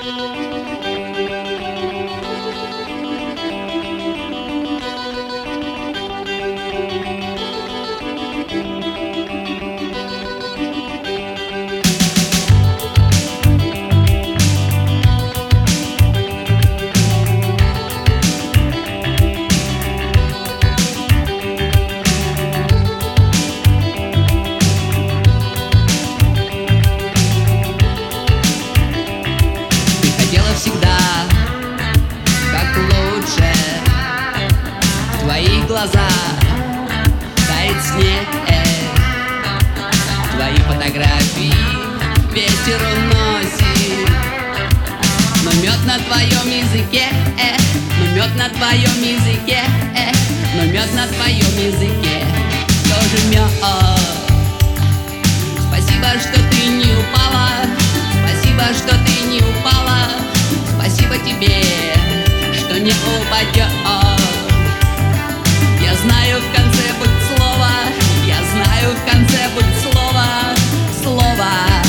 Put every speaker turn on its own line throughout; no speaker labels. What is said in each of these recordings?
Всегда, как лучше, в твоих глазах тает снег, твои фотографии ветер уносит. Но мед на твоем языке, но мед на твоем языке, но мед на твоем языке тоже мед. Спасибо, что ты не упала, спасибо, что ты не упала. Спасибо тебе, что не упадешь. Я знаю, в конце будет слово, я знаю, в конце будет слово, слово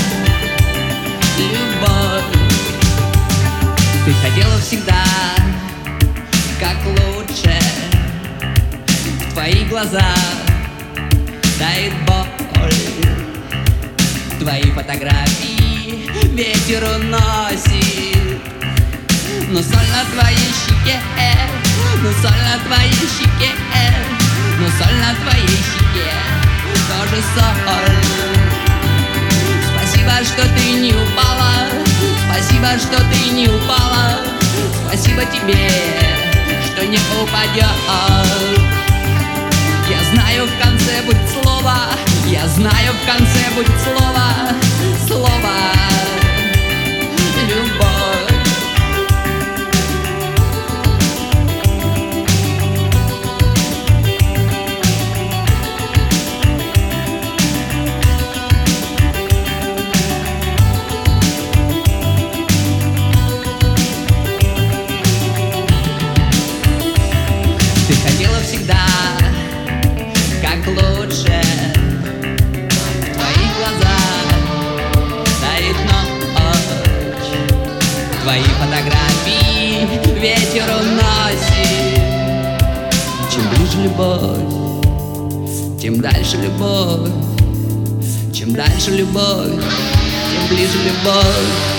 любовь. Ты хотела всегда, как лучше, в твоих глазах тает боль, твои фотографии ветер уносит. Но соль на твоей щеке, но соль на твоей щеке, но соль на твоей щеке тоже соль. Спасибо, что ты не упала, спасибо, что ты не упала. Спасибо тебе, что не упадешь. Я знаю, в конце будет слово, я знаю, в конце будет слово, слово любовь. Ты хотела всегда, как лучше, в твоих глазах тает ночь, твои фотографии ветер уносит. Чем ближе любовь, тем дальше любовь, чем дальше любовь, тем ближе любовь.